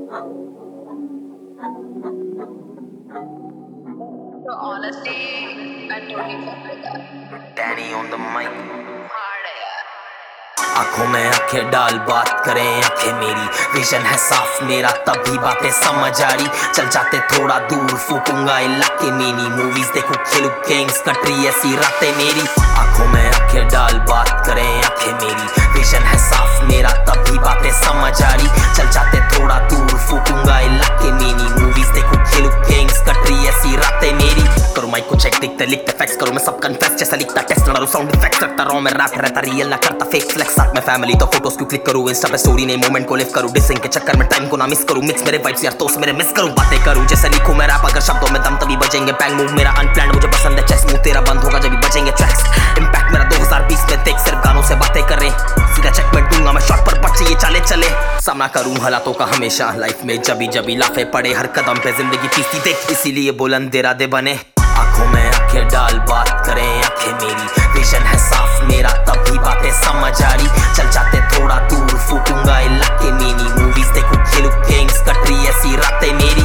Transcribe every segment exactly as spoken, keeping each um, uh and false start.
So honestly, I totally fuck with that. Danny on the mic. Hard है यार. आंखों में आंखें डाल बात करें आंखें मेरी, विजन है साफ मेरा तभी बातें समझ आ रही. चल जाते थोड़ा दूर फूकूंगा इलाके मेरी, मूवीज देखो खेलू गैंग्स कटरी ऐसी रातें मेरी. आंखों में आंखें डाल बात करें आंखें मेरी, विजन है साफ मेरा तभी बातें समझ आ रही. चल जाते थोड़ा दूर फूकूंगा इलाके मेरी, मूवीज देखो खेलू गैंग्स कटरी ऐसी रातें मेरी. करो माइक को चेक दिखते लिखते फैक्स करो मैं सब कन्फेस जैसा लिखता टेस्ट लड़ा साउंड इफेक्ट्स करता रहा मैं रैप रहता रियल ना करता फेक फ्लेक्स. साथ में फैमिली तो फोटोज क्यों क्लिक करूं इंस्टा पे स्टोरी नहीं मोमेंट को लिव करूं डिसिंग के चक्कर में टाइम को ना मिस करूं. मिक्स मेरे वाइब्स यार तो मेरे मिस करूं बातें करूं जैसे लिखूं मैं रैप अगर शब्दों में दम तभी बजेंगे. बैंग मूव मेरा अनप्लान्ड मुझे पसंद है चेस मूव तेरा बंद होगा जब भी बजेंगे ट्रैक्स. इम्पैक्ट मेरा दो हज़ार बीस में देख सिर्फ गानों से बातें करें सीधा चेकमेट दूंगा मैं शॉट पर बच्चे ये चाले चले. सामना करूं हालातों का हमेशा लाइफ में जबी जबी लाफे पड़े हर कदम पे जिंदगी पीसती देख इसीलिए बुलंद इरादे बने. आंखों में आंखें डाल बात करें आंखें मेरी, विजन है साफ मेरा तभी बातें समझ आ रही. चल जाते थोड़ा दूर फूकूंगा इलाके मेरी, मूवीज देखो खेलू गैंग्स कटरी ऐसी रातें मेरी.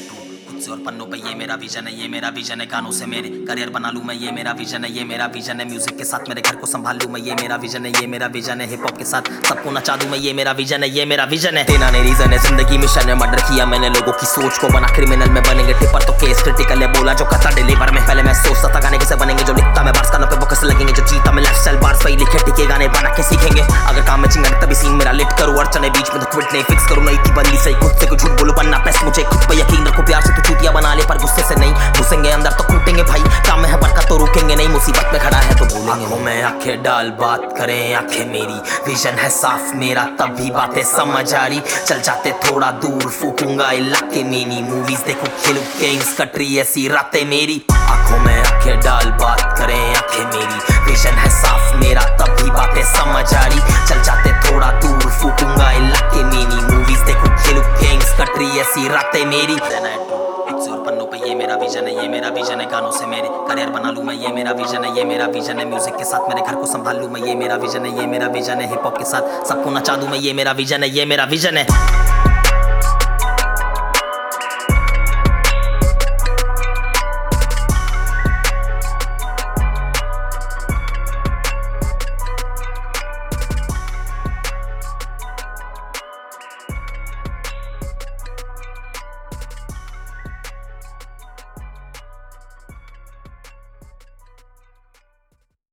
खुद से और पन्नों पे ये मेरा विजन है ये मेरा विजन है गानों से मेरे करियर बना लूं मैं ये मेरा विजन है ये मेरा विजन है. म्यूजिक के साथ मेरे घर को संभाल लूं मैं ये मेरा विजन है ये मेरा विजन है. हिप हॉप के साथ सबको नचा दूं मैं ये मेरा विजन है ये मेरा विजन है. तेना ने रीजन है जिंदगी मिशन है मर्डर किया मैंने लोगों की सोच को बना क्रिमिनल में बनेंगे टिपर तो केस क्रिटिकल है बोला जो करता डिलीवर में. पहले मैं सोचता था गाने कैसे बनेंगे जो लिखता मैं बार्स कानों पे वो कैसे लगेंगे जो जीता मैं लाइफस्टाइल बार्स वही लिखे टिके गाने बना के सीखेंगे. अगर काम में चिंगारी तभी सीन मेरा लेट करूं अड़चने बीच में तो क्विट नहीं फिक्स करूं नहीं थी बंदी सही खुद से कुछ झूठ बोलूं बनना बेस्ट मुझे खुद पे यकीन रखो प्यार से तो चूतिया बना ले पर गुस्से से नहीं घुसेंगे अंदर तो कूटेंगे भाई. काम में है बरकत तो रुकेंगे नहीं मुसीबत में खड़ा है तो बोलेंगे. आंखों में आंखें डाल बात करें आंखें मेरी, विजन है साफ मेरा तभी बातें समझ आ रही. चल जाते थोड़ा दूर फूकूंगा इलाके मेरी, मूवीज देखो खेलू गैंग्स कटरी ऐसी रातें मेरी. आंखों में आंखें डाल बात करें आंखें मेरी, विजन है साफ मेरा तभी बातें समझ आ रही. चल जाते थोड़ा दूर फूकूंगा इलाके मेरी, मूवीज देखो खेलू गैंग्स कटरी ऐसी रातें मेरी. और पन्नों पे ये मेरा विजन है ये मेरा विजन है गानों से मेरे करियर बना लूं मैं ये मेरा विजन है ये मेरा विजन है. म्यूजिक के साथ मेरे घर को संभाल लूं मैं ये मेरा विजन है ये मेरा विजन है. हिप हॉप के साथ सबको नचा दूं मैं ये मेरा विजन है ये मेरा विजन है.